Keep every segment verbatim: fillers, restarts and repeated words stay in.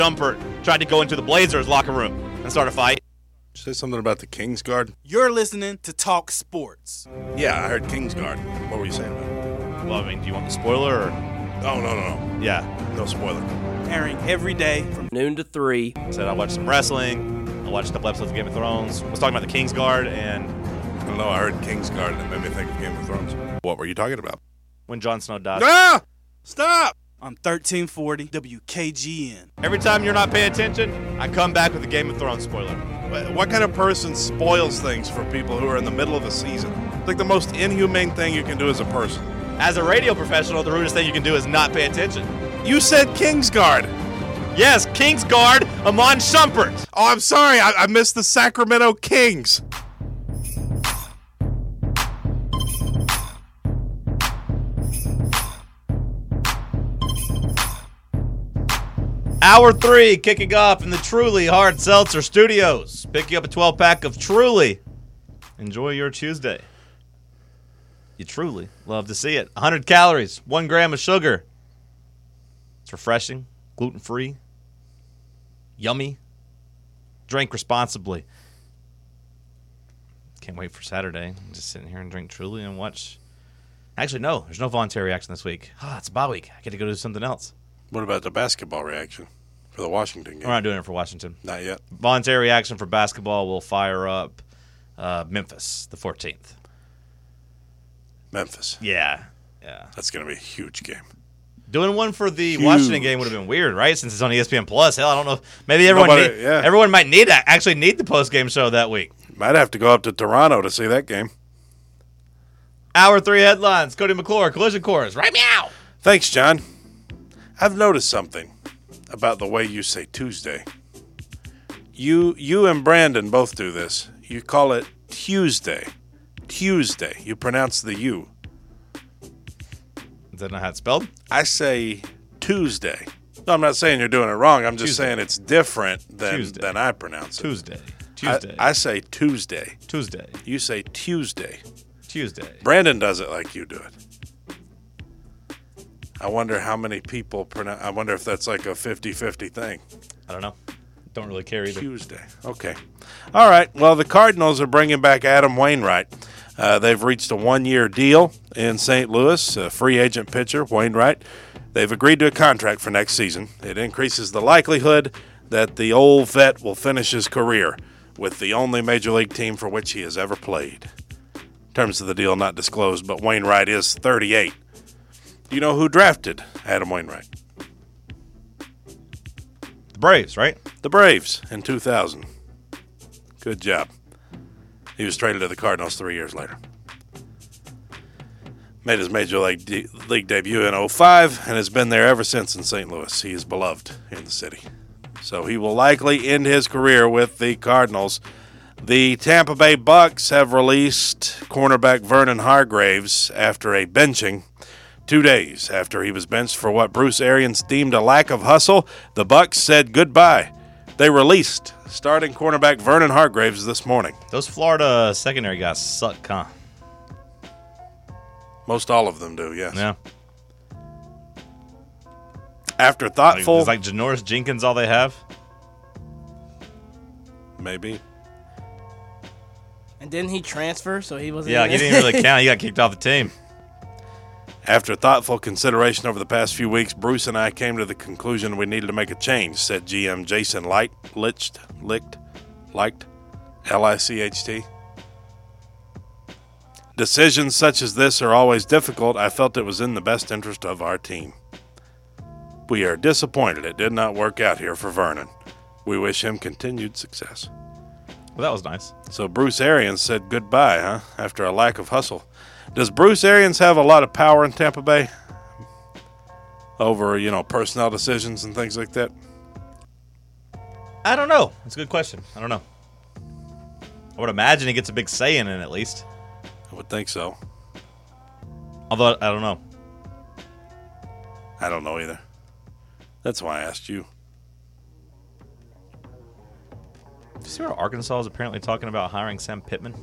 Shumpert tried to go into the Blazers locker room and start a fight. Say something about the Kingsguard? You're listening to Talk Sports. Yeah, I heard Kingsguard. What were you saying about it? Well, I mean, do you want the spoiler or? Oh, no, no, no. Yeah. No spoiler. Airing every day from noon to three. I said I watched some wrestling. I watched a couple episodes of Game of Thrones. I was talking about the Kingsguard, and I don't know. I heard Kingsguard, and it made me think of Game of Thrones. What were you talking about? when Jon Snow died. Ah! Stop! on thirteen forty W K G N. Every time you're not paying attention, I come back with a Game of Thrones spoiler. What kind of person spoils things for people who are in the middle of a season? It's like the most inhumane thing you can do as a person. As a radio professional, the rudest thing you can do is not pay attention. You said Kingsguard. Yes, Kingsguard, Amon Shumpert. Oh, I'm sorry. I, I missed the Sacramento Kings. Hour three kicking off in the Truly Hard Seltzer Studios. Pick you up a twelve-pack of Truly. Enjoy your Tuesday. You truly love to see it. one hundred calories, one gram of sugar. It's refreshing, gluten-free, yummy. Drink responsibly. Can't wait for Saturday. I'm just sitting here and drink Truly and watch. Actually, no, there's no voluntary action this week. Ah, oh, it's a bye week. I get to go do something else. What about the basketball reaction for the Washington game? We're not doing it for Washington. Not yet. Voluntary action for basketball will fire up uh, Memphis the fourteenth. Memphis. Yeah. Yeah. That's going to be a huge game. Doing one for the Huge. Washington game would have been weird, right? Since it's on E S P N Plus. Hell, I don't know. If, maybe everyone Nobody, need, yeah. everyone might need actually need the post game show that week. Might have to go up to Toronto to see that game. Hour three headlines. Cody McClure, Collision Course. Right meow. Thanks, John. I've noticed something about the way you say Tuesday. You you and Brandon both do this. You call it Tuesday. Tuesday. You pronounce the U. Is that not how it's spelled? I say Tuesday. No, I'm not saying you're doing it wrong. I'm just Tuesday. saying it's different than, Tuesday. than I pronounce it. Tuesday. Tuesday. I, I say Tuesday. Tuesday. You say Tuesday. Tuesday. Brandon does it like you do it. I wonder how many people pronounce. I wonder if that's like a fifty-fifty thing. I don't know. Don't really care either. Tuesday. Okay. All right. Well, the Cardinals are bringing back Adam Wainwright. Uh, they've reached a one-year deal in Saint Louis, a free agent pitcher, Wainwright. They've agreed to a contract for next season. It increases the likelihood that the old vet will finish his career with the only major league team for which he has ever played. Terms of the deal not disclosed, but Wainwright is thirty-eight. Do you know who drafted Adam Wainwright? The Braves, right? The Braves in two thousand. Good job. He was traded to the Cardinals three years later. Made his Major League, de- league debut in oh five and has been there ever since in Saint Louis. He is beloved in the city. So he will likely end his career with the Cardinals. The Tampa Bay Bucks have released cornerback Vernon Hargraves after a benching. Two days after he was benched for what Bruce Arians deemed a lack of hustle, the Bucks said goodbye. They released starting cornerback Vernon Hargraves this morning. Those Florida secondary guys suck, huh? Most all of them do, yes. Yeah. After Like, thoughtful... is like Janoris Jenkins all they have? Maybe. And didn't he transfer? So he wasn't. Yeah, he didn't really count. He got kicked off the team. After thoughtful consideration over the past few weeks, Bruce and I came to the conclusion we needed to make a change, said G M Jason Licht, Licht, Licht, Licht, L I C H T. Decisions such as this are always difficult. I felt it was in the best interest of our team. We are disappointed it did not work out here for Vernon. We wish him continued success. Well, that was nice. So Bruce Arians said goodbye, huh, after a lack of hustle. Does Bruce Arians have a lot of power in Tampa Bay over, you know, personnel decisions and things like that? I don't know. That's a good question. I don't know. I would imagine he gets a big say in it at least. I would think so. Although, I don't know. I don't know either. That's why I asked you. Did you see where Arkansas is apparently talking about hiring Sam Pittman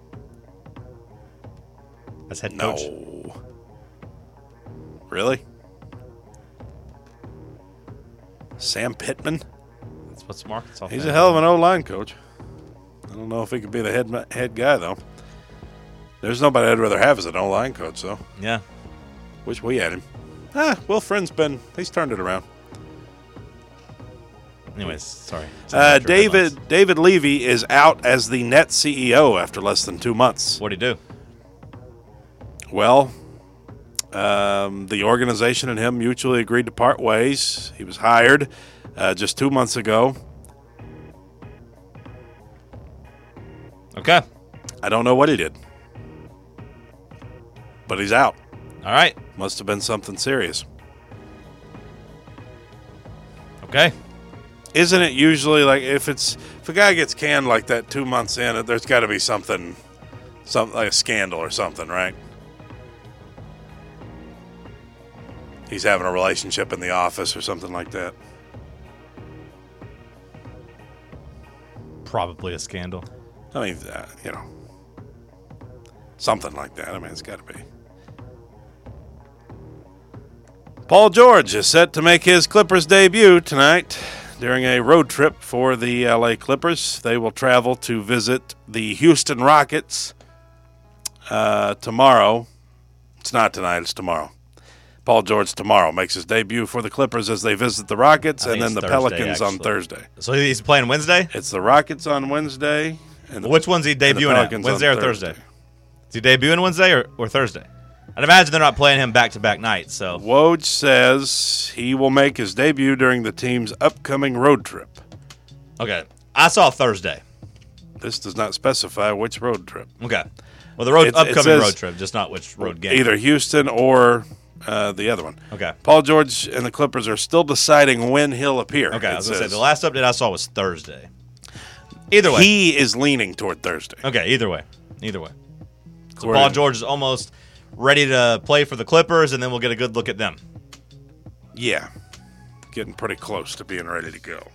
as head coach? No. Really? Sam Pittman. That's what's Arkansas. He's fan. a hell of an O-line coach. I don't know if he could be the head head guy, though. There's nobody I'd rather have as an O-line coach, though. Yeah. Wish we had him. Ah, Will Friend's been, he's turned it around. Anyways, sorry. Uh, David David Levy is out as the Nets C E O after less than two months. What'd he do? Well, um, the organization and him mutually agreed to part ways. He was hired uh, just two months ago. Okay. I don't know what he did, but he's out. All right. Must have been something serious. Okay. Isn't it usually like if it's if a guy gets canned like that two months in, there's got to be something, something like a scandal or something, right? He's having a relationship in the office or something like that. Probably a scandal. I mean, uh, you know, something like that. I mean, it's got to be. Paul George is set to make his Clippers debut tonight during a road trip for the L A Clippers. They will travel to visit the Houston Rockets uh, tomorrow. It's not tonight, it's tomorrow. Paul George tomorrow makes his debut for the Clippers as they visit the Rockets, I and think then the it's Thursday, Pelicans on actually. Thursday. So he's playing Wednesday? It's the Rockets on Wednesday. And the, Which one's he and the debuting at? Pelicans on Wednesday or Thursday? Is he debuting Wednesday or, or Thursday? I'd imagine they're not playing him back-to-back nights. So Woj says he will make his debut during the team's upcoming road trip. Okay. I saw Thursday. This does not specify which road trip. Okay. Well, the road It's- it upcoming says road trip, just not which road game. Either Houston or uh, the other one. Okay. Paul George and the Clippers are still deciding when he'll appear. Okay, I it was going to say, says. the last update I saw was Thursday. Either way. He is leaning toward Thursday. Okay, either way. Either way. So According- Paul George is almost ready to play for the Clippers, and then we'll get a good look at them. Yeah. Getting pretty close to being ready to go.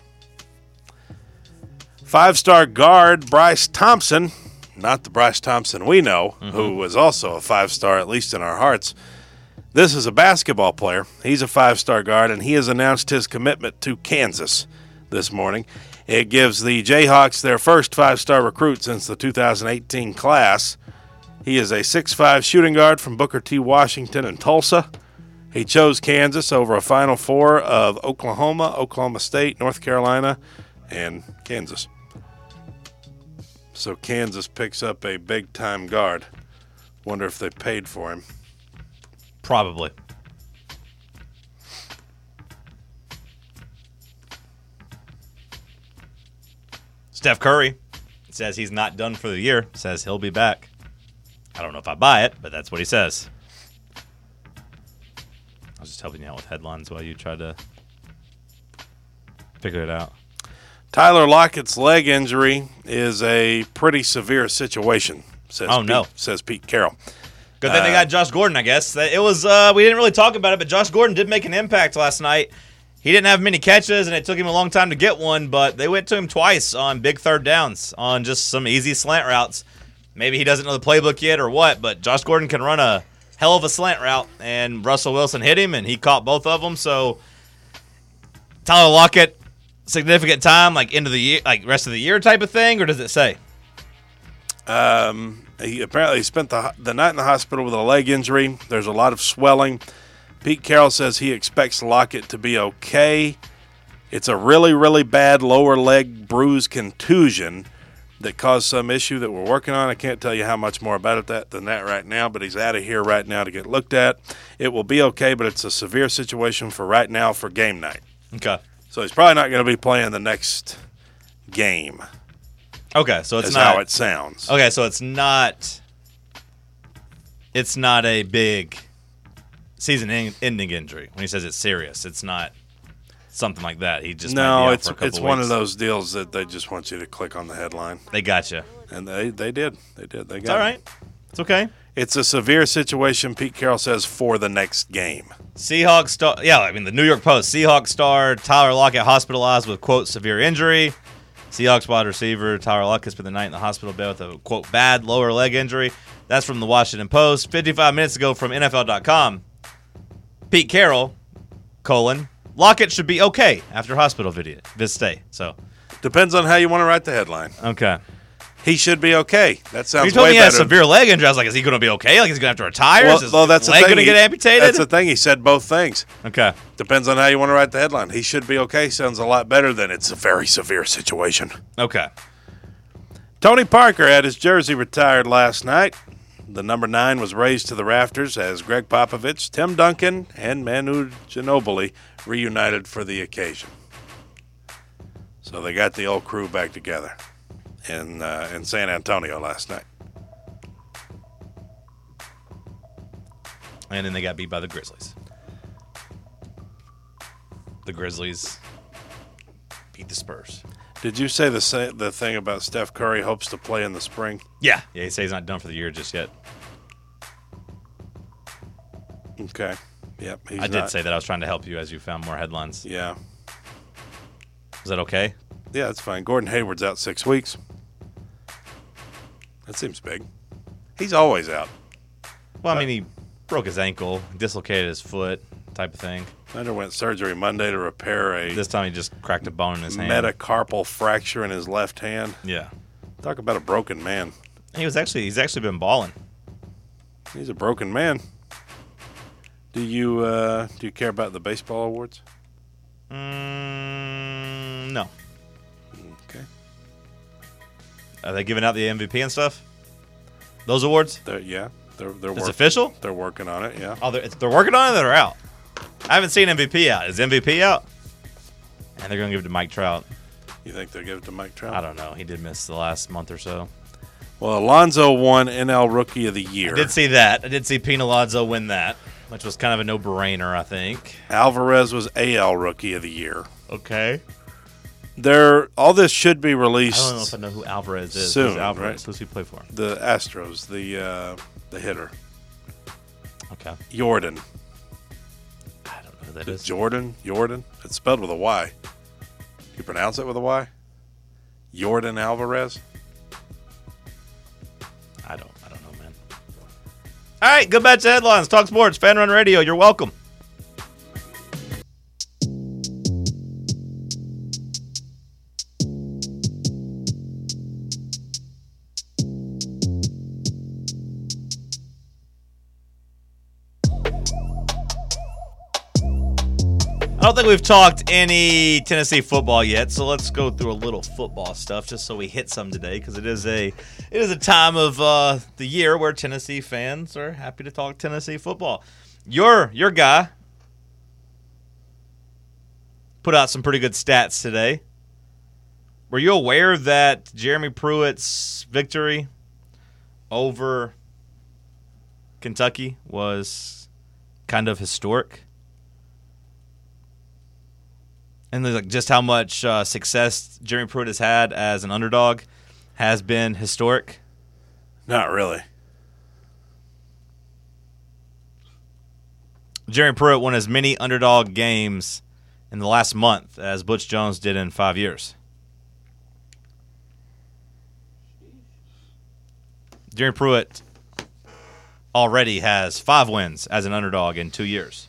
Five-star guard Bryce Thompson, not the Bryce Thompson we know, Mm-hmm. who was also a five-star, at least in our hearts. This is a basketball player. He's a five-star guard, and he has announced his commitment to Kansas this morning. It gives the Jayhawks their first five-star recruit since the two thousand eighteen class. He is a six five shooting guard from Booker T. Washington and Tulsa. He chose Kansas over a Final Four of Oklahoma, Oklahoma State, North Carolina, and Kansas. So Kansas picks up a big-time guard. Wonder if they paid for him. Probably. Steph Curry says he's not done for the year, says he'll be back. I don't know if I buy it, but that's what he says. I was just helping you out with headlines while you tried to figure it out. Tyler Lockett's leg injury is a pretty severe situation, says Oh, Pete, no. says Pete Carroll. Good thing they got Josh Gordon, I guess. It was uh, we didn't really talk about it, but Josh Gordon did make an impact last night. He didn't have many catches, and it took him a long time to get one, but they went to him twice on big third downs on just some easy slant routes. Maybe he doesn't know the playbook yet or what, but Josh Gordon can run a hell of a slant route, and Russell Wilson hit him, and he caught both of them. So Tyler Lockett, significant time, like end of the year, like rest of the year type of thing, or does it say? Um, he apparently spent the, the night in the hospital with a leg injury. There's a lot of swelling. Pete Carroll says he expects Lockett to be okay. It's a really, really bad lower leg bruise contusion that caused some issue that we're working on. I can't tell you how much more about it that, than that right now, but he's out of here right now to get looked at. It will be okay, but it's a severe situation for right now for game night. Okay. So he's probably not going to be playing the next game. Okay, so it's That's not how it sounds. Okay, so it's not it's not a big season-ending injury. When he says it's serious, it's not something like that. He just might be no, out it's for a couple it's one weeks. of those deals that they just want you to click on the headline, They got you. and they they did they did they got It's all it. right. It's okay. It's a severe situation, Pete Carroll says, for the next game. Seahawks star. Yeah, I mean the New York Post. Seahawks star Tyler Lockett hospitalized with quote severe injury. Seahawks wide receiver Tyler Lockett spent the night in the hospital bed with a quote bad lower leg injury. That's from the Washington Post. fifty-five minutes ago from N F L dot com. Pete Carroll, colon, Lockett should be okay after hospital visit, visit stay. So Depends on how you want to write the headline. okay. He should be okay. That sounds You told way me he had a better. severe leg injury. I was like, is he going to be okay? Like, is he going to have to retire? Well, is his well, that's the leg thing. going to get He- amputated? That's the thing. He said both things. Okay. Depends on how you want to write the headline. He should be okay. Sounds a lot better than it's a very severe situation. Okay. Tony Parker had his jersey retired last night. The number nine was raised to the rafters as Greg Popovich, Tim Duncan, and Manu Ginobili reunited for the occasion. So they got the old crew back together in uh, in San Antonio last night. And then they got beat by the Grizzlies. The Grizzlies beat the Spurs. Did you say the sa- the thing about Steph Curry hopes to play in the spring? Yeah. Yeah, he says he's not done for the year just yet. Okay. Yep. He's I did not. say that. I was trying to help you as you found more headlines. Yeah. Is that okay? Yeah, that's fine. Gordon Hayward's out six weeks. That seems big. He's always out. Well, I mean, he broke his ankle, dislocated his foot, type of thing. Underwent surgery Monday to repair a This time he just cracked a bone in his hand. metacarpal fracture in his left hand. Yeah. Talk about a broken man. He was actually he's actually been balling. He's a broken man. Do you uh, do you care about the baseball awards? Mm, no. Okay. Are they giving out the M V P and stuff? Those awards? They're, yeah, they're they're It's work- official? They're working on it. Yeah. Oh, they're, they're working on it or they're out? I haven't seen M V P out. Is M V P out? And they're going to give it to Mike Trout. You think they'll give it to Mike Trout? I don't know. He did miss the last month or so. Well, Alonzo won N L Rookie of the Year. I did see that. I did see Pete Alonso win that, which was kind of a no-brainer, I think. Alvarez was A L Rookie of the Year. Okay. There, all this should be I released. don't know if I know who Alvarez is. Soon, Who's Alvarez? right? Who's he play for? The Astros, the uh, the hitter, Okay. Jordan. I don't know who that is. Jordan, Jordan. It's spelled with a Y. You pronounce it with a Y? Jordan Alvarez. I don't. I don't know, man. All right, good batch of headlines. Talk Sports, Fan Run Radio. You're welcome. I don't think we've talked any Tennessee football yet, so let's go through a little football stuff just so we hit some today, because it is a it is a time of uh, the year where Tennessee fans are happy to talk Tennessee football. Your your guy put out some pretty good stats today. Were you aware that Jeremy Pruitt's victory over Kentucky was kind of historic? And like just how much uh, success Jeremy Pruitt has had as an underdog has been historic. Not really. Jeremy Pruitt won as many underdog games in the last month as Butch Jones did in five years. Jeremy Pruitt already has five wins as an underdog in two years.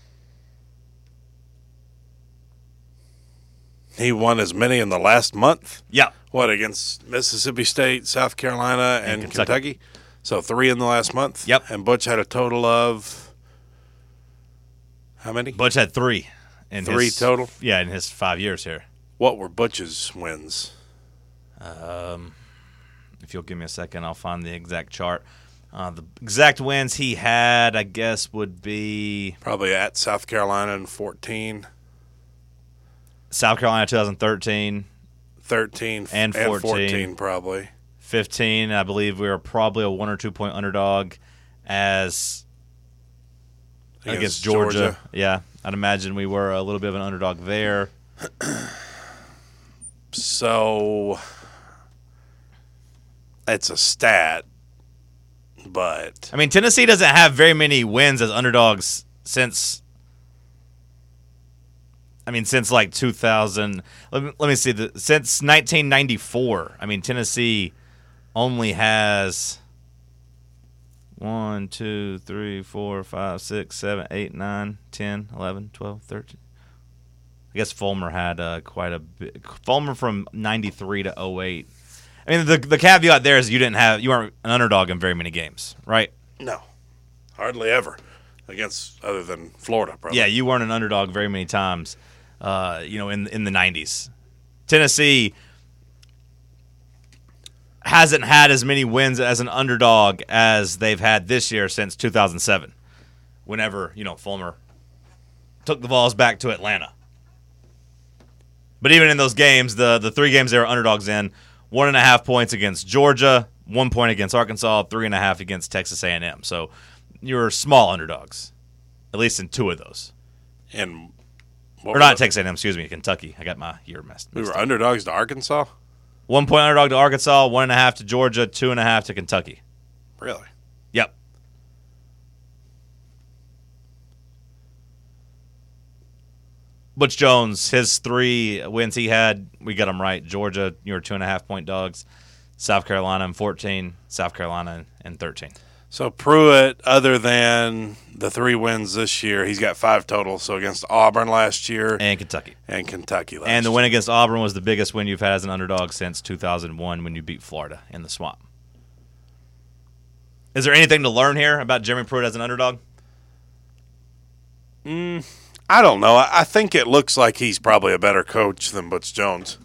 He won as many in the last month. Yeah. What, against Mississippi State, South Carolina, and, And Kentucky. Kentucky. So three in the last month. Yep. And Butch had a total of how many? Butch had three. In Three his, total? Yeah, in his five years here. What were Butch's wins? Um, if you'll give me a second, I'll find the exact chart. Uh, the exact wins he had, I guess, would be Probably at South Carolina in fourteen, South Carolina twenty thirteen, thirteen, And and fourteen. fourteen probably. fifteen. I believe we were probably a one or two point underdog as against, Against Georgia. Georgia. Yeah, I'd imagine we were a little bit of an underdog there. So it's a stat, but I mean, Tennessee doesn't have very many wins as underdogs since. I mean, since like two thousand. Let me, let me see. The, since nineteen ninety-four. I mean, Tennessee only has one, two, three, four, five, six, seven, eight, nine, ten, eleven, twelve, thirteen. I guess Fulmer had uh, quite a bit. Fulmer from ninety-three to oh eight. I mean, the the caveat there is you didn't have you weren't an underdog in very many games, right? No, hardly ever against other than Florida. Probably. Yeah, you weren't an underdog very many times. Uh, you know, in in the nineties, Tennessee hasn't had as many wins as an underdog as they've had this year since two thousand seven. Whenever you know Fulmer took the Vols back to Atlanta. But even in those games, the the three games they were underdogs in. One and a half points against Georgia, one point against Arkansas, three and a half against Texas A and M. So you're small underdogs, at least in two of those. And or not Texas A and M, excuse me, Kentucky. I got my year messed. We were up. underdogs to Arkansas. One point underdog to Arkansas, one and a half to Georgia, two and a half to Kentucky. Really? Yep. Butch Jones, his three wins he had, we got them right. Georgia, you were two and a half point dogs. South Carolina in fourteen. South Carolina in thirteen. So Pruitt, other than the three wins this year, he's got five total. So against Auburn last year And Kentucky. and Kentucky last And the year. win against Auburn was the biggest win you've had as an underdog since two thousand one when you beat Florida in the Swamp. Is there anything to learn here about Jeremy Pruitt as an underdog? Mm, I don't know. I, I think it looks like he's probably a better coach than Butch Jones.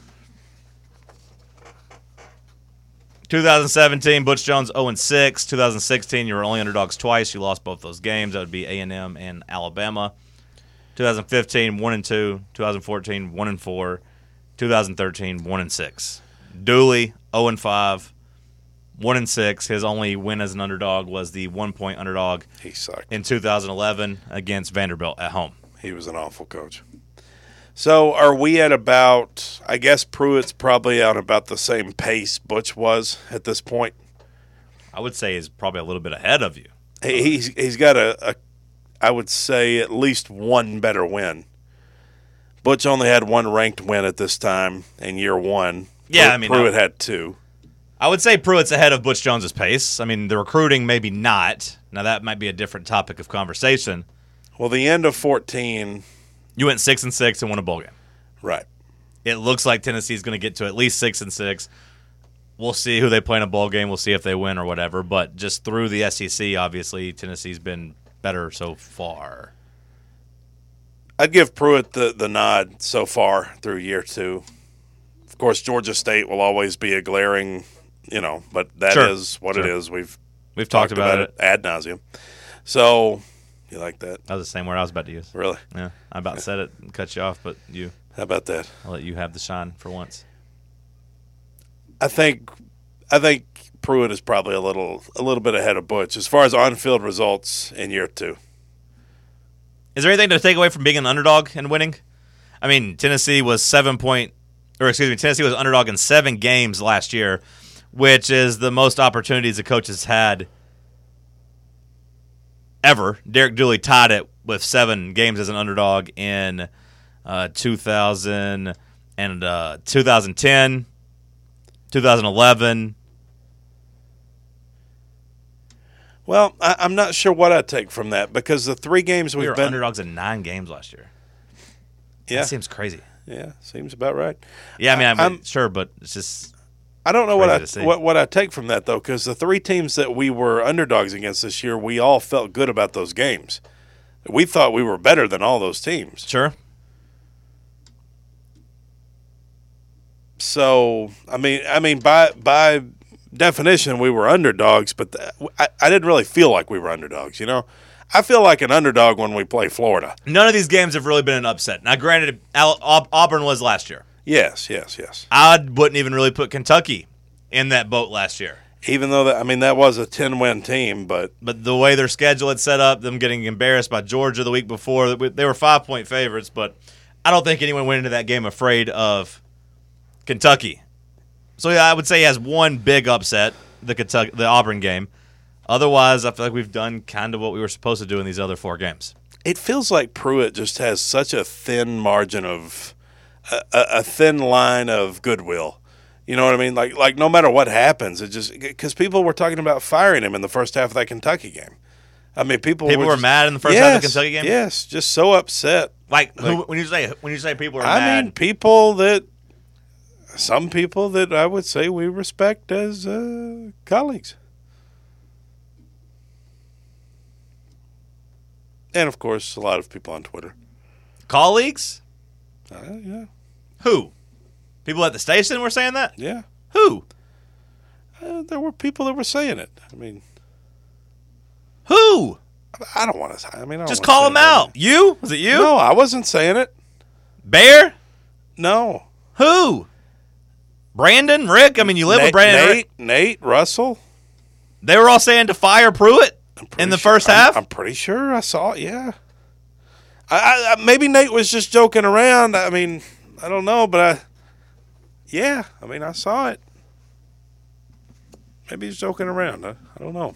twenty seventeen, Butch Jones oh and six. twenty sixteen, you were only underdogs twice. You lost both those games. That would be A and M and Alabama. twenty fifteen, one and two. twenty fourteen, one and four. twenty thirteen, one and six. Dooley, oh and five. one and six. His only win as an underdog was the one-point underdog He sucked. in two thousand eleven against Vanderbilt at home. He was an awful coach. So are we at about, I guess Pruitt's probably on about the same pace Butch was at this point. I would say he's probably a little bit ahead of you. He- He's he's got a, a, I would say at least one better win. Butch only had one ranked win at this time in year one. Yeah, Pru- I mean, Pruitt I- had two. I would say Pruitt's ahead of Butch Jones's pace. I mean, the recruiting maybe not. Now, that might be a different topic of conversation. Well, the end of fourteen, You went six and six and won a bowl game. right. It looks like Tennessee's going to get to at least six and six. We'll see who they play in a bowl game. We'll see if they win or whatever. But just through the S E C, obviously, Tennessee's been better so far. I'd give Pruitt the, the nod so far through year two. Of course, Georgia State will always be a glaring, you know, but that is Sure. what Sure. it is. We've We've talked, about, it. ad nauseum. So, you like that? That was the same word I was about to use. Really? Yeah, I about said it and cut you off, but you, How about that? I'll let you have the shine for once. I think I think Pruitt is probably a little a little bit ahead of Butch as far as on-field results in year two. Is there anything to take away from being an underdog and winning? I mean, Tennessee was seven point, or excuse me, Tennessee was underdog in seven games last year, which is the most opportunities the coach has had ever. Derek Dooley tied it with seven games as an underdog in uh, two thousand and uh, twenty ten, twenty eleven. Well, I, I'm not sure what I take from that because the three games We we've were been underdogs in nine games last year. yeah That seems crazy. yeah seems about right. Yeah, I mean, I'm, I'm- sure, but it's just I don't know what I Crazy to see. what, what I take from that though, because the three teams that we were underdogs against this year, we all felt good about those games. We thought we were better than all those teams. sure. So I mean, I mean by by definition, we were underdogs, but th- I, I didn't really feel like we were underdogs. You know, I feel like an underdog when we play Florida. None of these games have really been an upset. Now, granted, Al- Aub- Auburn was last year. Yes, yes, yes. I wouldn't even really put Kentucky in that boat last year. Even though that, I mean that was a ten-win team, but But the way their schedule had set up, them getting embarrassed by Georgia the week before, they were five-point favorites. But I don't think anyone went into that game afraid of Kentucky. So yeah, I would say he has one big upset, the Kentucky, the Auburn game. Otherwise, I feel like we've done kind of what we were supposed to do in these other four games. it feels like Pruitt just has such a thin margin of a, a, a thin line of goodwill. You know what I mean? Like like no matter what happens, it just because people were talking about firing him in the first half of that Kentucky game. I mean, people People were, were just- mad in the first yes, half of the Kentucky game? Yes, just so upset Like, who, Like- when you say when you say people are I mad, mean, people that, some people that I would say we respect as uh, colleagues. And, of course, a lot of people on Twitter. colleagues, Uh, yeah, who? People at the station were saying that? yeah. Who? Uh, there were people that were saying it. I mean, Who? I don't want to. I mean, I don't Just wanna call say them that. out. You? Was it you? No, I wasn't saying it. Bear? No. Who? Brandon? Rick? I mean, you live Nate, with Brandon. and Nate, Rick. Nate, Russell. They were all saying to fire Pruitt Pretty in the sure- first I'm- half. I'm, pretty sure I saw it. Yeah. I, I, I maybe Nate was just joking around. I mean, I don't know, but I. Yeah, I mean, I saw it. Maybe he's joking around. I, I don't know.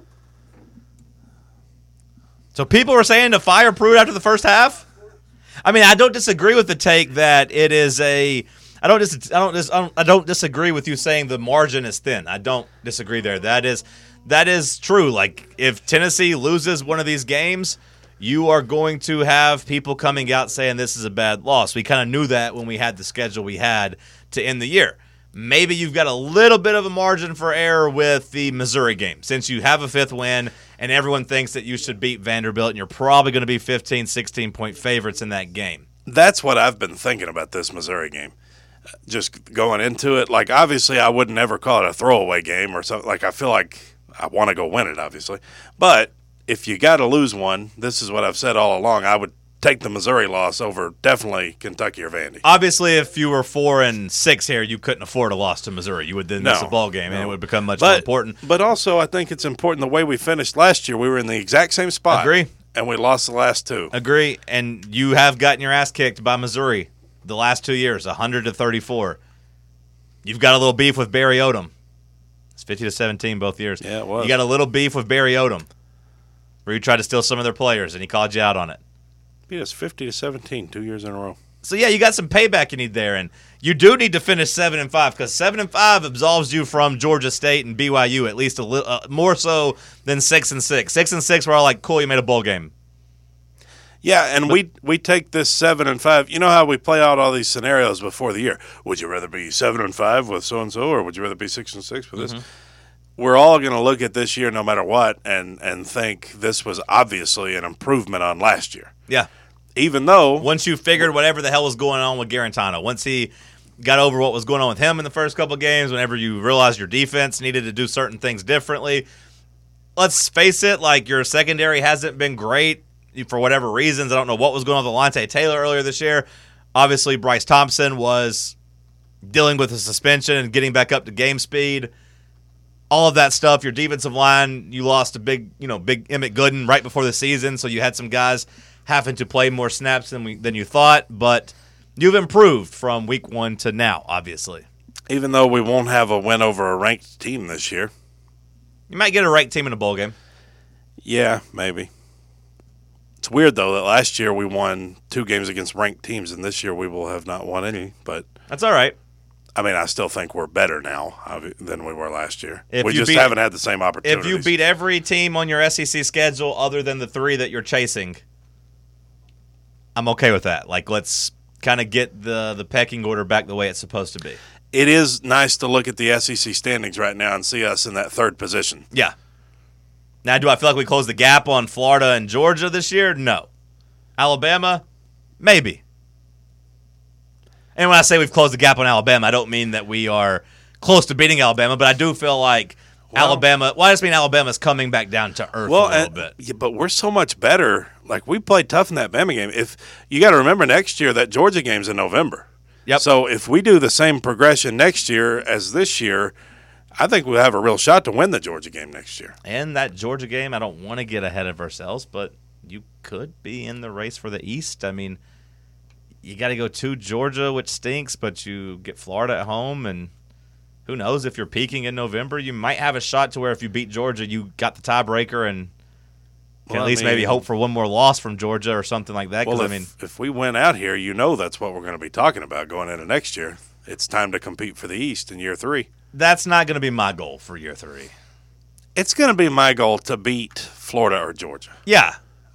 So people were saying to fire Pruitt after the first half. I mean, I don't disagree with the take that it is a. I don't dis, I don't dis, I don't I don't disagree with you saying the margin is thin. I don't disagree there. That is that is true. Like if Tennessee loses one of these games, you are going to have people coming out saying this is a bad loss. We kind of knew that when we had the schedule we had to end the year. Maybe you've got a little bit of a margin for error with the Missouri game since you have a fifth win and everyone thinks that you should beat Vanderbilt and you're probably going to be fifteen, sixteen point favorites in that game. That's what I've been thinking about this Missouri game. Just going into it, like obviously I would never call it a throwaway game or something. Like I feel like I want to go win it, obviously. But if you got to lose one, this is what I've said all along. I would take the Missouri loss over definitely Kentucky or Vandy. Obviously, if you were four and six here, you couldn't afford a loss to Missouri. You would then miss No, a ball game, and no. it would become much more But important. but also I think it's important the way we finished last year. We were in the exact same spot. Agree. And we lost the last two. Agree, and you have gotten your ass kicked by Missouri the last two years, one hundred to thirty-four. You've got a little beef with Barry Odom. It's fifty to seventeen both years. Yeah, it was. You got a little beef with Barry Odom, where you tried to steal some of their players, and he called you out on it. Beat us fifty to seventeen two years in a row. So yeah, you got some payback you need there, and you do need to finish seven and five because seven and five absolves you from Georgia State and B Y U at least a little uh, more so than six and six. Six and six, we're all like, cool, you made a bowl game. Yeah, and we we take this seven and five. You know how we play out all these scenarios before the year. Would you rather be seven and five with so and so, or would you rather be six and six with this? We're all going to look at this year, no matter what, and and think this was obviously an improvement on last year. Yeah. Even though Once you figured whatever the hell was going on with Garantano, once he got over what was going on with him in the first couple of games, whenever you realized your defense needed to do certain things differently, let's face it, like your secondary hasn't been great for whatever reasons. I don't know what was going on with Alontae Taylor earlier this year. Obviously, Bryce Thompson was dealing with a suspension and getting back up to game speed. All of that stuff. Your defensive line, you lost a big, you know, big Emmett Gooden right before the season, so you had some guys having to play more snaps than we than you thought. But you've improved from week one to now, obviously. even though we won't have a win over a ranked team this year. You might get a ranked team in a bowl game. Yeah, maybe. It's weird, though, that last year we won two games against ranked teams, and this year we will have not won any. But, That's all right. I mean, I still think we're better now obvi- than we were last year. If we you just beat- haven't had the same If opportunities. you beat every team on your S E C schedule other than the three that you're chasing, I'm okay with that. Like, let's kind of get the, the pecking order back the way it's supposed to be. It is nice to look at the S E C standings right now and see us in that third position. Yeah. Now, do I feel like we closed the gap on Florida and Georgia this year? No. Alabama? Maybe. And when I say we've closed the gap on Alabama, I don't mean that we are close to beating Alabama, but I do feel like Well- Alabama – well, I just mean Alabama's coming back down to earth Well, a little and- bit. yeah, but we're so much better. Like, we played tough in that Bama game. If you got to remember next year that Georgia game's in November. Yep. So if we do the same progression next year as this year, I think we'll have a real shot to win the Georgia game next year. And that Georgia game, I don't want to get ahead of ourselves, but you could be in the race for the East. I mean, you got to go to Georgia, which stinks, but you get Florida at home, and who knows if you're peaking in November, you might have a shot to where if you beat Georgia, you got the tiebreaker and can Well, at I least maybe mean- hope for one more loss from Georgia or something like that. Because Well, I if, mean, if we win out here, you know that's what we're going to be talking about going into next year. It's time to compete for the East in year three. that's not going to be my goal for year three. It's going to be my goal to beat Florida or Georgia. Yeah,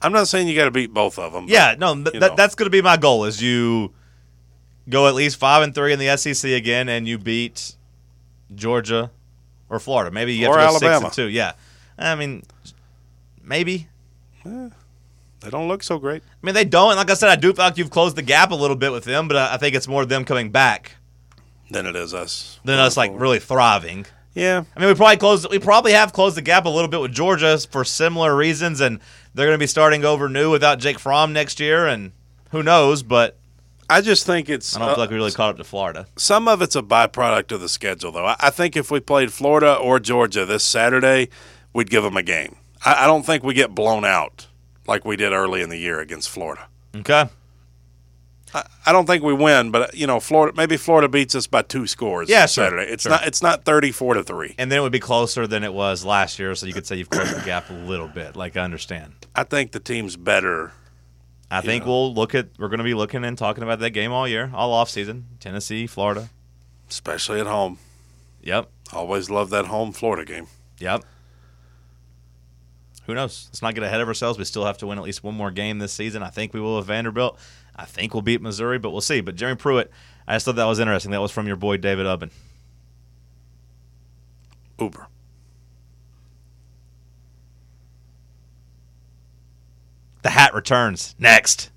I'm not saying you got to beat both of them. Yeah, no, th- you that, know. that's going to be my goal. Is you go at least five and three in the S E C again, and you beat Georgia or Florida. Maybe you have Or to go Alabama. six and two. Yeah, I mean, maybe. They don't look so great. I mean, they don't. And like I said, I do feel like you've closed the gap a little bit with them, but I, I think it's more them coming back Than it is us. than us like really thriving. Yeah. I mean, we probably closed. We probably have closed the gap a little bit with Georgia for similar reasons, and they're going to be starting over new without Jake Fromm next year, and who knows? But I just think it's I don't uh, feel like we really caught up to Florida. some of it's a byproduct of the schedule, though. I, I think if we played Florida or Georgia this Saturday, we'd give them a game. I, I don't think we get blown out like we did early in the year against Florida. Okay. I, I don't think we win, but you know, Florida maybe Florida beats us by two scores. Yeah, sure, Saturday. It's sure. not. It's not thirty-four to three. And then it would be closer than it was last year, so you could say you've closed the gap a little bit. Like, I understand. I think the team's better. I think know. we'll look at. We're going to be looking and talking about that game all year, all off season. Tennessee, Florida. Especially at home. Yep. Always love that home Florida game. Yep. Who knows? Let's not get ahead of ourselves. We still have to win at least one more game this season. I think we will with Vanderbilt. I think we'll beat Missouri, but we'll see. But Jeremy Pruitt, I just thought that was interesting. That was from your boy David Ubben. Uber. The hat returns. Next.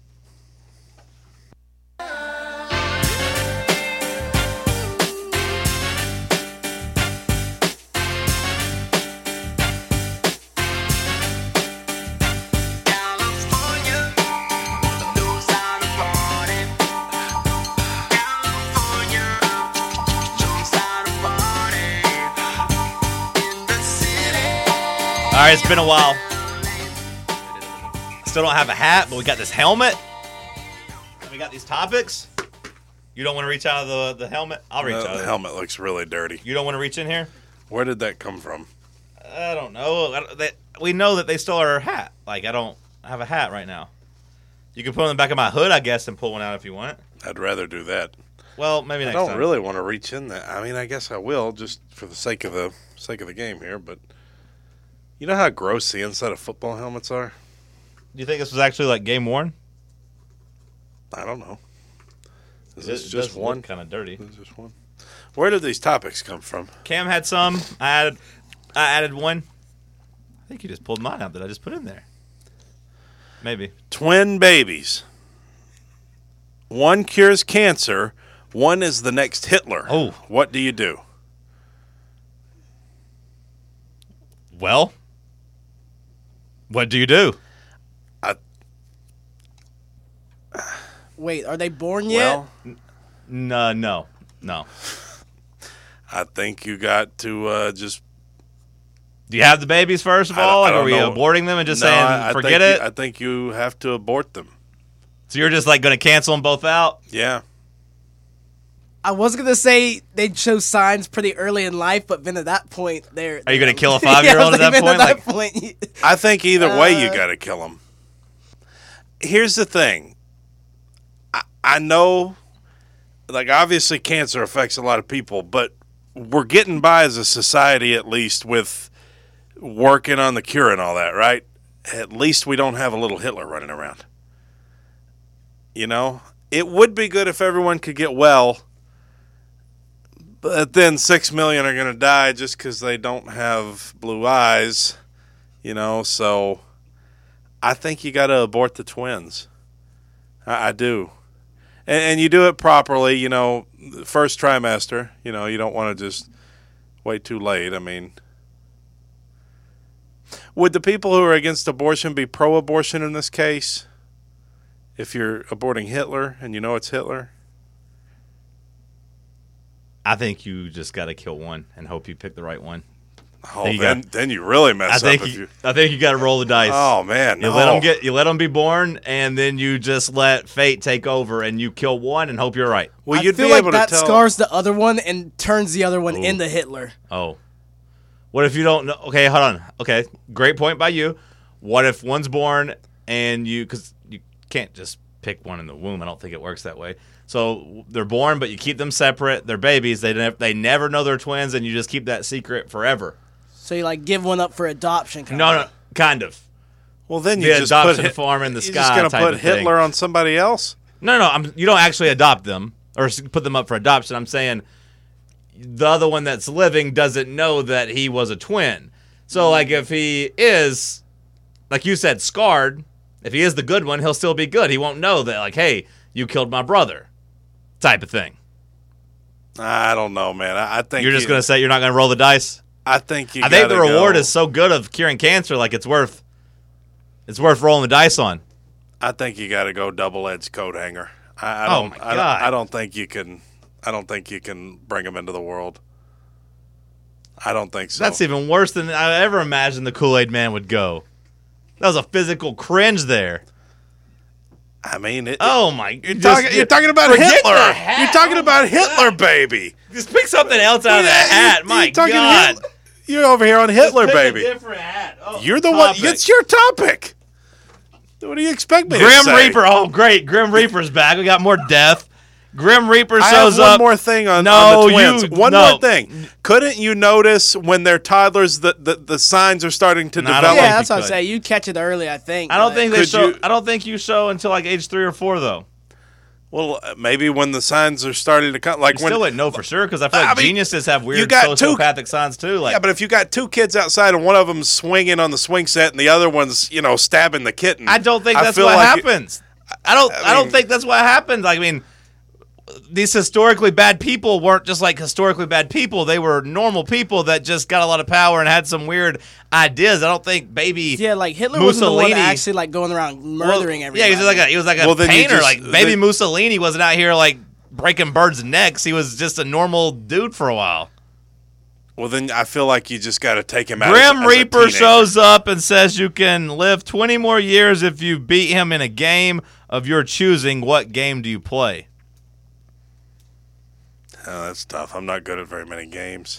All right, it's been a while. Still don't have a hat, but we got this helmet. And we got these topics. You don't want to reach out of the, the helmet? I'll reach Uh, out of the it. helmet looks really dirty. You don't want to reach in here? Where did that come from? I don't know. I don't- they, we know that they stole our hat. Like, I don't have a hat right now. You can put it on the back of my hood, I guess, and pull one out if you want. I'd rather do that. Well, maybe I next don't time. really want to reach in there. I mean, I guess I will just for the sake of the sake of the game here. But you know how gross the inside of football helmets are? Do you think this was actually, like, game worn? I don't know. Is It- this it just does one? look kind of dirty. Is this one? Where did these topics come from? Cam had some. I added, I added one. I think you just pulled mine out that I just put in there. Maybe. Twin babies. One cures cancer. One is the next Hitler. Oh. What do you do? Well, what do you do? Wait, are they born yet? Well, No, no, no. I think you got to uh, just Do you have the babies first of I don't- all? I Like, don't are we know. aborting them and just No, saying I- I forget think it? You, I think you have to abort them. So you're just like going to cancel them both out? Yeah. I was gonna say they'd show signs pretty early in life, but then at that point, they're. Are you gonna kill a Yeah, five-year-old at that then point? At that Like- point, I think either way you Uh, got to kill them. Here's the thing. I, I know, like, obviously cancer affects a lot of people, but we're getting by as a society at least with working on the cure and all that, right? At least we don't have a little Hitler running around. You know? It would be good if everyone could get well, but then six million are going to die just because they don't have blue eyes, you know? So I think you got to abort the twins. I, I do. And, and you do it properly, you know, the first trimester. You know, you don't want to just wait too late. I mean, would the people who are against abortion be pro-abortion in this case? If you're aborting Hitler and you know it's Hitler? I think you just got to kill one and hope you pick the right one. Oh, There you then, go. then you really I mess think up if you, you. I think you got to roll the dice. Oh man, You no. let them get, you let them be born, and then you just let fate take over, and you kill one and hope you're right. Well, I you'd feel be like able that to tell. scars the other one and turns the other one Ooh. into Hitler. Oh, what if you don't know? Okay, hold on. Okay, great point by you. What if one's born and you, because you can't just pick one in the womb. I don't think it works that way. So they're born, but you keep them separate. They're babies. They never, they never know they're twins, and you just keep that secret forever. So you like give one up for adoption. Kind No, of. no, kind of. Well, then you the just adoption put Hit- farm in the you're sky just gonna type put of thing. Hitler on somebody else. No, no, I'm, you don't actually adopt them or s- put them up for adoption. I'm saying the other one that's living doesn't know that he was a twin. So, like, if he is, like you said, scarred, if he is the good one, he'll still be good. He won't know that, like, hey, you killed my brother, type of thing. I don't know, man. I, I think You're just you, going to say you're not going to roll the dice? I think you. I think the gotta reward go. is so good of curing cancer, like it's worth, it's worth rolling the dice on. I think you got to go double-edged coat hanger. I, I Oh, don't, my I don't. God. I don't think you can. I don't think you can bring him into the world. I don't think so. That's even worse than I ever imagined the Kool-Aid Man would go. That was a physical cringe there. I mean, it, Oh my! you're, talking, you're talking about forget Hitler. the hat. You're talking Oh, about my Hitler, God. baby. Just pick something else out of Yeah, that hat. you're- My you're talking God! Hitler. You're over here on Hitler, Just pick baby. A different hat. Oh, You're the one. topic. It's your topic. What do you expect me to Grim say? Reaper. Oh, great! Grim Reaper's back. We got more death. Grim Reaper I shows have one up. more thing on, No, on the twins. you- one no. more thing. Couldn't you notice when they're toddlers that the, the signs are starting to No, I don't develop? think Yeah, that's you what I'm could. saying. You catch it early, I think. I don't but- think they Could show. you- I don't think you show until like age three or four, though. Well, uh, maybe when the signs are starting to come, like You when. still wouldn't know for sure because I feel I like mean, geniuses have weird got two- sociopathic signs too. Like, Yeah, but if you got two kids outside and one of them's swinging on the swing set and the other one's, you know, stabbing the kitten, I don't think I that's feel what like it- happens. I don't. I, I don't mean- think that's what happens. I mean, these historically bad people weren't just like historically bad people. They were normal people that just got a lot of power and had some weird ideas. I don't think baby. Yeah, like Hitler wasn't the one Mussolini- actually like going around murdering Well, everybody. Yeah, he was like a he was like a Well, then you painter. just- like baby then- Mussolini wasn't out here like breaking birds' necks. He was just a normal dude for a while. Well, then I feel like you just got to take him out. Grim as, as a Reaper teenager. shows up and says you can live twenty more years if you beat him in a game of your choosing. What game do you play? Oh, that's tough. I'm not good at very many games.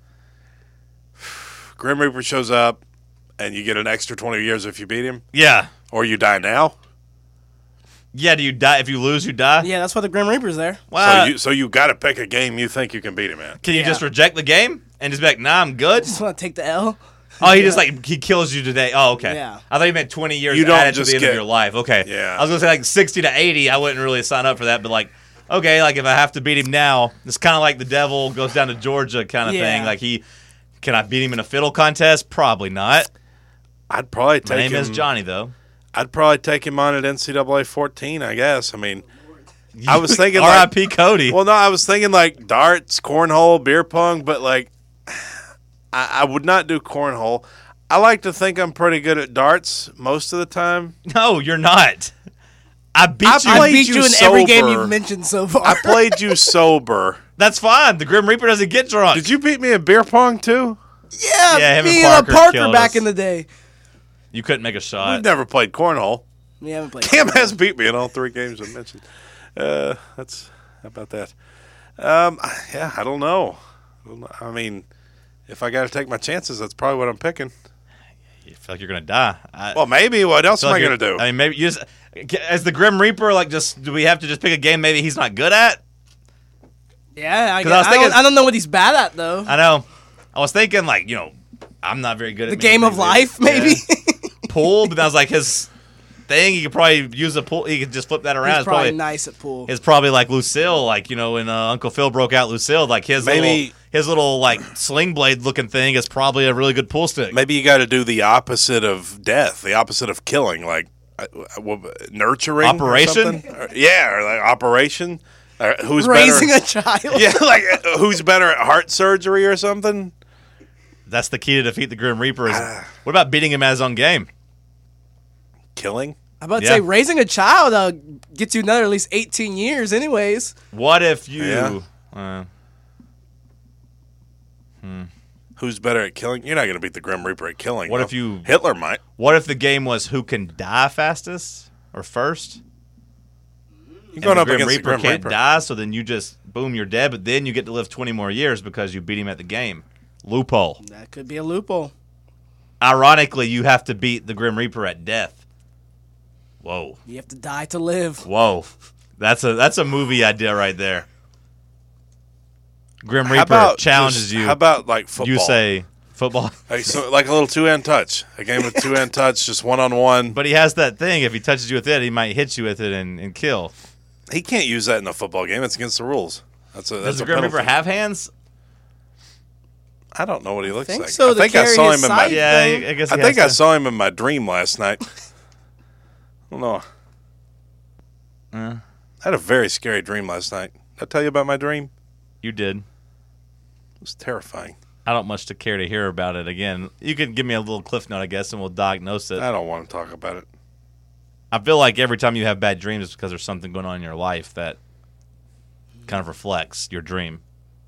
Grim Reaper shows up, and you get an extra twenty years if you beat him, Yeah. or you die now. Yeah, do you die? If you lose, you die? Yeah, that's why the Grim Reaper's there. Well, so you so you got to pick a game you think you can beat him at. can you Yeah. just reject the game and just be like, nah, I'm good? Just want to take the L. Oh, he just like, he kills you today. Oh, okay. Yeah. I thought you meant twenty years You don't added to just the end get- of your life. Okay. Yeah. I was going to say like sixty to eighty. I wouldn't really sign up for that, but like, okay, like if I have to beat him now, it's kind of like the devil goes down to Georgia kind of Yeah. thing. Like he, can I beat him in a fiddle contest? Probably not. I'd probably take My name him. is Johnny, though. I'd probably take him on at N C double A fourteen. I guess. I mean, I was thinking R I like, P Cody. well, no, I was thinking like darts, cornhole, beer pong, but like, I, I would not do cornhole. I like to think I'm pretty good at darts most of the time. No, you're not. I beat I you. I played beat you you in every game sober. you've mentioned so far. I played you sober. That's fine. The Grim Reaper doesn't get drunk. Did you beat me in beer pong too? yeah, Yeah, him me and and Parker uh, Parker killed back us. in the day. You couldn't make a shot. We've never played cornhole. We haven't played. Cam has beat me in all three games I mentioned. Uh, that's how about that. Um, yeah, I don't know. I don't know. I mean, if I got to take my chances, that's probably what I'm picking. You feel like you're gonna die. I, Well, maybe. What else feel am I like going to you're- do? I mean, maybe you just as the Grim Reaper. Like, just do we have to just pick a game? Maybe he's not good at. Yeah, I, 'Cause guess, I was I, thinking- don't, I don't know what he's bad at though. I know. I was thinking like you know, I'm not very good at The many game of things. life, maybe. Yeah. Pool, but that was like his thing. He could probably use a pool. He could just flip that around. He's It's probably probably nice at pool. It's probably like Lucille, like you know, when uh, Uncle Phil broke out Lucille, like his Maybe- little, his little like sling blade looking thing is probably a really good pool stick. Maybe you got to do the opposite of death, the opposite of killing, like uh, what- nurturing, or Operation? something? Or- yeah, or like operation. Or who's Raising better? a child. Yeah, like uh, who's better at heart surgery or something? That's the key to defeat the Grim Reaper. Is what about beating him at his own game? Killing. I'm about to Yeah. say raising a child uh, gets you another at least eighteen years, anyways. What if you? Yeah. Uh, Who's better at killing? You're not going to beat the Grim Reaper at killing. What though. if you- Hitler might. what if the game was who can die fastest or first? You're going and up the Grim against Reaper the Grim can't Reaper. die, so then you just boom, you're dead. But then you get to live twenty more years because you beat him at the game. Loophole. That could be a loophole. Ironically, you have to beat the Grim Reaper at death. Whoa, You have to die to live. whoa, that's a that's a movie idea right there. Grim How Reaper about challenges just- you. How about like football? you say Football. Like, so, like a little two-hand touch. A game of two-hand touch, just one-on-one. But he has that thing. If he touches you with it, he might hit you with it and, and kill. He can't use that in a football game. It's against the rules. That's a that's Does a the Grim Reaper penalty. have hands? I don't know what he looks think like. so, I to think I carry saw his him in my. scythe. Yeah, thing? I guess. I he think has I to- saw him in my dream last night. I don't know. Uh, I had a very scary dream last night. Did I tell you about my dream? you did. It was terrifying. I don't much to care to hear about it again. You can give me a little cliff note, I guess, and we'll diagnose it. I don't want to talk about it. I feel like every time you have bad dreams, it's because there's something going on in your life that kind of reflects your dream.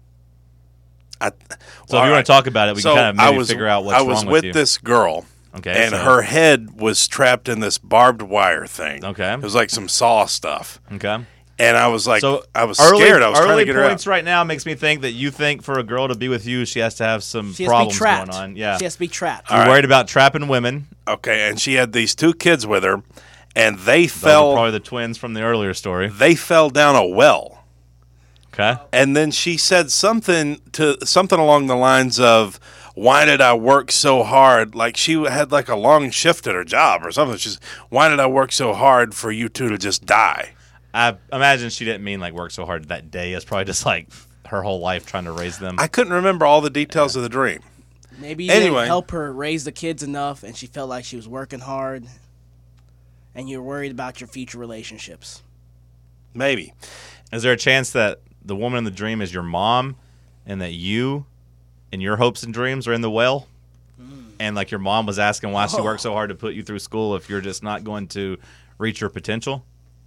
I, So well, if you all want right. to talk about it, we So can kind of I maybe was, figure out what's I was wrong with with you. this girl, Okay, and so- her head was trapped in this barbed wire thing. Okay. It was like some saw stuff. Okay. And I was like, So I was early, scared. I was trying early to get her points out. right now makes me think that you think for a girl to be with you, she has to have some She has to be problems trapped. going on. Yeah. She has to be trapped. You're right. worried about trapping women. Okay, and she had these two kids with her, and they Those are fell. probably the twins from the earlier story. They fell down a well. Okay. And then she said something to something along the lines of, "Why did I work so hard?" Like she had like a long shift at her job or something. She's, "Why did I work so hard for you two to just die?" I imagine she didn't mean like work so hard that day. It's probably just like her whole life trying to raise them. I couldn't remember all the details of the dream. Maybe you Anyway. didn't help her raise the kids enough, and she felt like she was working hard, and you're worried about your future relationships. Maybe. Is there a chance that the woman in the dream is your mom and that you and your hopes and dreams are in the well? And like your mom was asking why she Oh. worked so hard to put you through school if you're just not going to reach your potential?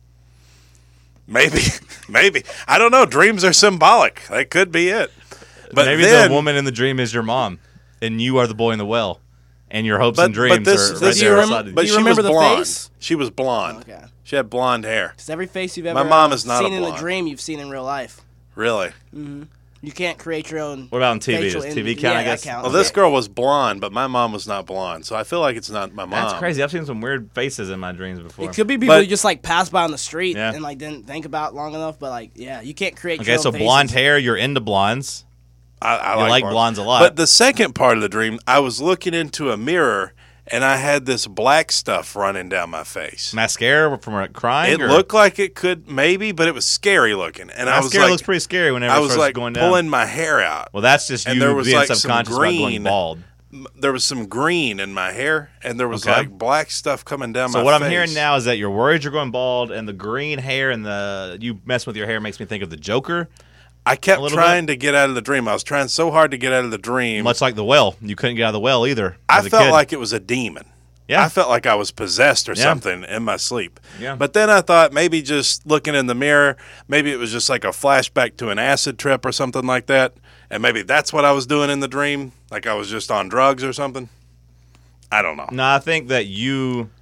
Maybe. Maybe. I don't know. Dreams are symbolic. That could be it. But Maybe then, the woman in the dream is your mom and you are the boy in the well. And your hopes but, and dreams but this, are right this Do you there remem- outside of you. but Do you she remember was the blonde. face? She was blonde. Okay. She had blonde hair. Because every face you've ever My mom uh, is not a seen in the blonde. dream, you've seen in real life. Really? You can't create your own. What about on T V? facial Does T V image. count, yeah, I guess? That counts. Well, this Yeah. girl was blonde, but my mom was not blonde, so I feel like it's not my mom. That's crazy. I've seen some weird faces in my dreams before. It could be people But- who just like passed by on the street Yeah. and like didn't think about long enough, but like yeah, you can't create. Okay, your own so faces. blonde hair, you're into blondes. I, I You like blondes a lot. But the second part of the dream, I was looking into a mirror, and I had this black stuff running down my face. Mascara from crying? It or? looked like it could maybe, but it was scary looking, and I was Mascara like, looks pretty scary whenever I it was starts like going down. pulling my hair out. Well, that's just And you there was, being like, some subconscious about going green. bald. There was some green in my hair, and there was Okay. like black stuff coming down my So face. what I'm hearing now is that you're worried you're going bald, and the green hair and the you messing with your hair makes me think of the Joker, I kept a little trying to get out of the dream. I was trying so hard to get out of the dream. much like the well. You couldn't get out of the well either. I as a felt kid. like it was a demon. Yeah. I felt like I was possessed or Yeah. something in my sleep. Yeah. But then I thought maybe just looking in the mirror, maybe it was just like a flashback to an acid trip or something like that. And maybe that's what I was doing in the dream. Like I was just on drugs or something. I don't know. No, I think that you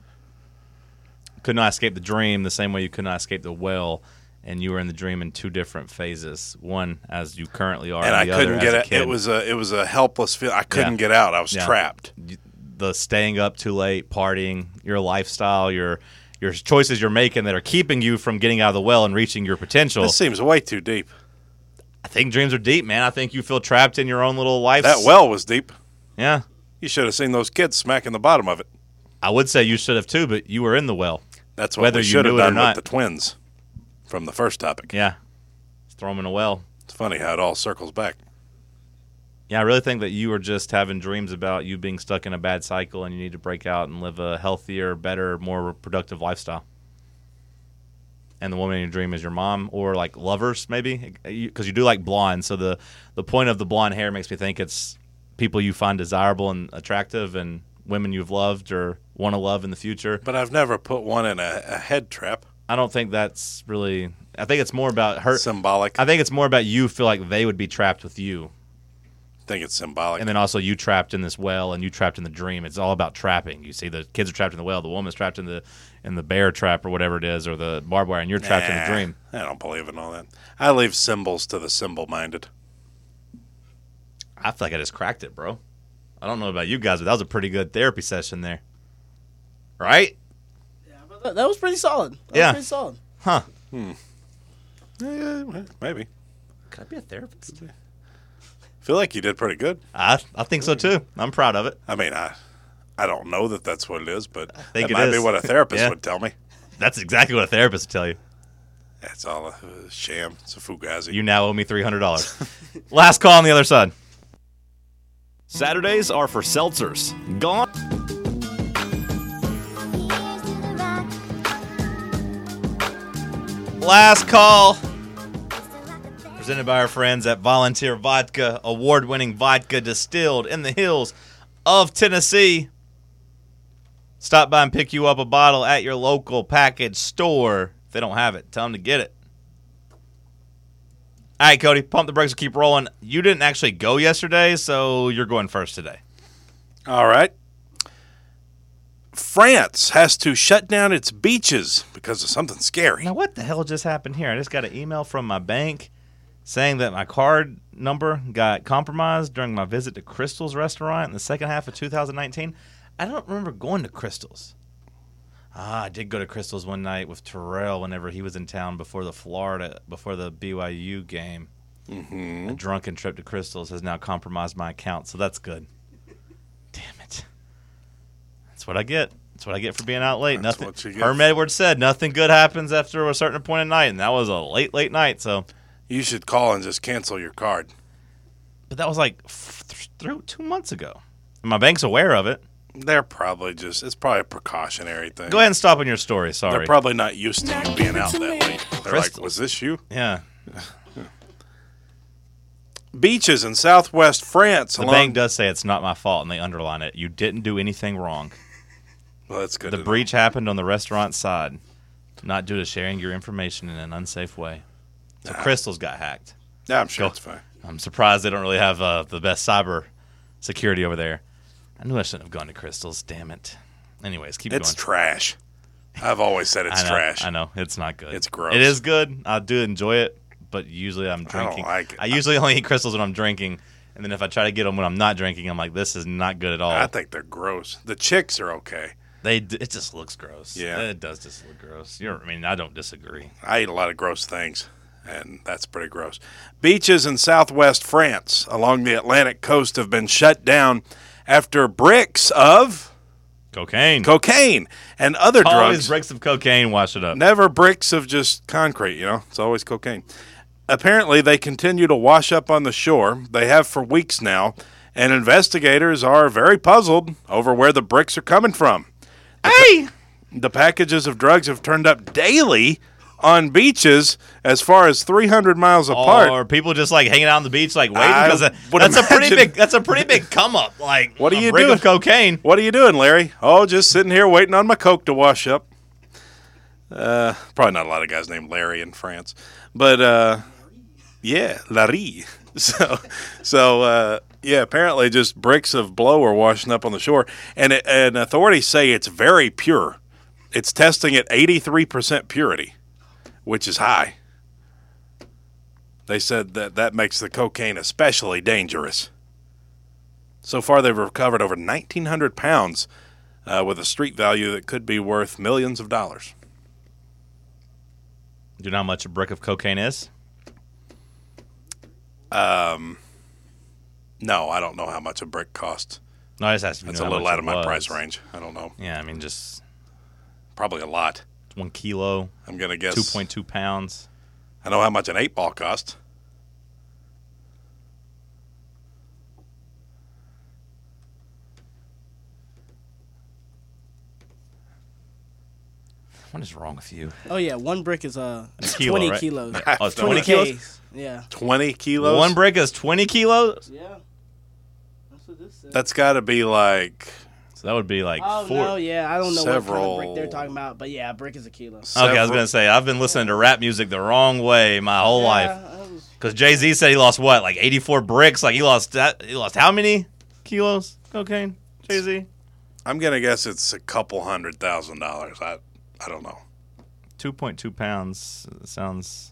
could not escape the dream the same way you could not escape the well, and you were in the dream in two different phases. One as you currently are, And I the couldn't other get as a it. kid. It was a it was a helpless feel. I couldn't Yeah. get out. I was Yeah. trapped. the staying up too late, partying, your lifestyle, your your choices you're making that are keeping you from getting out of the well and reaching your potential. This seems way too deep. I think dreams are deep, man. I think you feel trapped in your own little life. That well was deep. Yeah. You should have seen those kids smacking the bottom of it. I would say you should have too, but you were in the well. That's what Whether we you should have knew it or done not. with the twins from the first topic. Yeah. Just throw them in a well. It's funny how it all circles back. Yeah, I really think that you were just having dreams about you being stuck in a bad cycle and you need to break out and live a healthier, better, more productive lifestyle. And the woman in your dream is your mom or like lovers maybe because you do like blonde. So the, the point of the blonde hair makes me think it's people you find desirable and attractive and women you've loved or want to love in the future. But I've never put one in a, a head trap. I don't think that's really – I think it's more about her – Symbolic. I I think it's more about you feel like they would be trapped with you. think it's symbolic. And then also you trapped in this well and you trapped in the dream. It's all about trapping. You see the kids are trapped in the well, the woman's trapped in the in the bear trap or whatever it is, or the barbed wire, and you're trapped in the Nah, dream. I don't believe in all that. I leave symbols to the symbol-minded. I feel like I just cracked it, bro. I don't know about you guys, but that was a pretty good therapy session there. Right? Yeah, but that, that was pretty solid. That Yeah. was pretty solid. Huh. Yeah, maybe. Could I be a therapist? feel like you did pretty good. I I think so too. I'm proud of it. I mean, I I don't know that that's what it is, but think that it might be is. what a therapist Yeah. would tell me. That's exactly what a therapist would tell you. It's all a, a sham. It's a fugazi. You now owe me three hundred dollars. Last call on the other side. Saturdays are for seltzers. Gone. Last call. Presented by our friends at Volunteer Vodka, award-winning vodka distilled in the hills of Tennessee. Stop by and pick you up a bottle at your local package store. If they don't have it, tell them to get it. All right, Cody, pump the brakes and keep rolling. You didn't actually go yesterday, so you're going first today. All right. France has to shut down its beaches because of something scary. Now, what the hell just happened here? I just got an email from my bank saying that my card number got compromised during my visit to Crystal's restaurant in the second half of two thousand nineteen. I don't remember going to Crystal's. Ah, I did go to Crystal's one night with Terrell whenever he was in town before the Florida, before the B Y U game. Mm-hmm. A drunken trip to Crystal's has now compromised my account, so that's good. Damn it. That's what I get. That's what I get for being out late. That's Nothing. what you get. Herm Edwards said nothing good happens after a certain point in night, and that was a late, late night. So, You should call and just cancel your card. but that was like f- th- th- two months ago. And my bank's aware of it. They're probably just, it's probably a precautionary thing. Go ahead and stop on your story. Sorry. They're probably not used to you being out that late. They're Crystal. like, was this you? yeah. Beaches in southwest France. The along, bank does say it's not my fault, and they underline it. You didn't do anything wrong. Well, that's good. The to know. breach happened on the restaurant side, not due to sharing your information in an unsafe way. So Crystal's got hacked. Yeah, I'm sure Go. it's fine. I'm surprised they don't really have uh, the best cyber security over there. I knew I shouldn't have gone to Crystal's. Damn it. Anyways, keep It's going. trash. I've always said it's I know, trash. I know. It's not good. It's gross. It is good. I do enjoy it, but usually I'm I don't drinking. like it. I usually only eat Crystals when I'm drinking, and then if I try to get them when I'm not drinking, I'm like, this is not good at all. I think they're gross. The chicks are okay. They d- It just looks gross. Yeah. It does just look gross. You're, I mean, I don't disagree. I eat a lot of gross things, and that's pretty gross. Beaches in southwest France along the Atlantic coast have been shut down after bricks of Cocaine. cocaine and other Always drugs. bricks of cocaine, wash it up. Never bricks of just concrete, you know? It's always cocaine. Apparently, they continue to wash up on the shore. They have for weeks now, and investigators are very puzzled over where the bricks are coming from. Hey! The packages of drugs have turned up daily on beaches as far as three hundred miles apart. Or people just like hanging out on the beach, like waiting I because would that's a pretty imagine- big. That's a pretty big come up. Like What are a you brick doing? of cocaine. What are you doing, Larry? Oh, just sitting here waiting on my Coke to wash up. Uh, probably not a lot of guys named Larry in France. But, uh, yeah, Larry. So, so uh, yeah, apparently just bricks of blow are washing up on the shore. And, it, and authorities say it's very pure. It's testing at eighty-three percent purity, which is high. They said that that makes the cocaine especially dangerous. So far, they've recovered over nineteen hundred pounds uh, with a street value that could be worth millions of dollars. Do you know how much a brick of cocaine is? No, I don't know how much a brick costs. No, I just asked if you That's knew a how little much out it of my was. price range. I don't know. Yeah, I mean, just Probably a lot. one kilo, I'm going to guess. two point two pounds. I know how much an eight ball costs. What is wrong with you? Oh yeah, one brick is uh kilo, twenty right? kilos. Oh, it's No twenty way. kilos. Ks. Yeah. twenty kilos? One brick is twenty kilos. Yeah. That's what this says. That's got to be like So that would be like Oh four. no, yeah, I don't know what kind of Several- brick they're talking about, but yeah, a brick is a kilo. Okay, I was several- gonna say I've been listening to rap music the wrong way my whole life. Yeah, I was- Because Jay Z said he lost what, like eighty-four bricks. Like he lost that. He lost how many kilos cocaine? Jay Z. I'm going to guess it's a couple hundred thousand dollars. I I don't know. Two point two pounds sounds.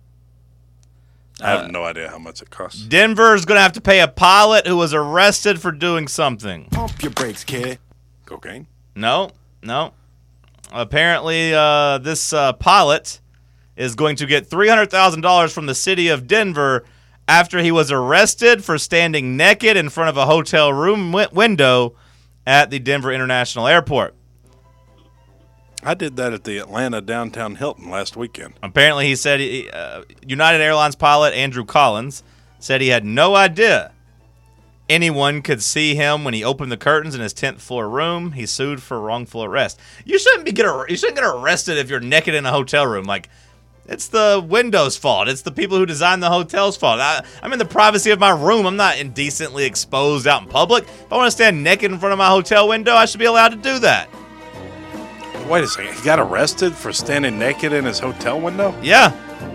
I Uh, have no idea how much it costs. Denver's gonna have to pay a pilot who was arrested for doing something. Pump your brakes, kid. Cocaine? No, no. Apparently, uh, this uh, pilot is going to get three hundred thousand dollars from the city of Denver after he was arrested for standing naked in front of a hotel room w- window at the Denver International Airport. I did that at the Atlanta downtown Hilton last weekend. Apparently, he said he, uh, United Airlines pilot Andrew Collins said he had no idea anyone could see him when he opened the curtains in his tenth floor room. He sued for wrongful arrest. You shouldn't be get ar- you shouldn't get arrested if you're naked in a hotel room. Like, it's the window's fault. It's the people who designed the hotel's fault. I, I'm in the privacy of my room. I'm not indecently exposed out in public. If I want to stand naked in front of my hotel window, I should be allowed to do that. Wait a second. He got arrested for standing naked in his hotel window? Yeah.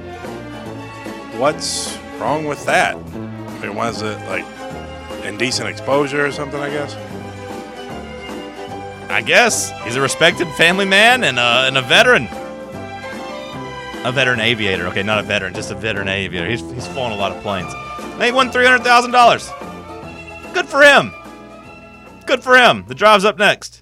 What's wrong with that? I mean, was it like indecent exposure or something, I guess? I guess. He's a respected family man and a, and a veteran. A veteran aviator. Okay, not a veteran, just a veteran aviator. He's, he's flown a lot of planes. And he won three hundred thousand dollars. Good for him. Good for him. The drive's up next.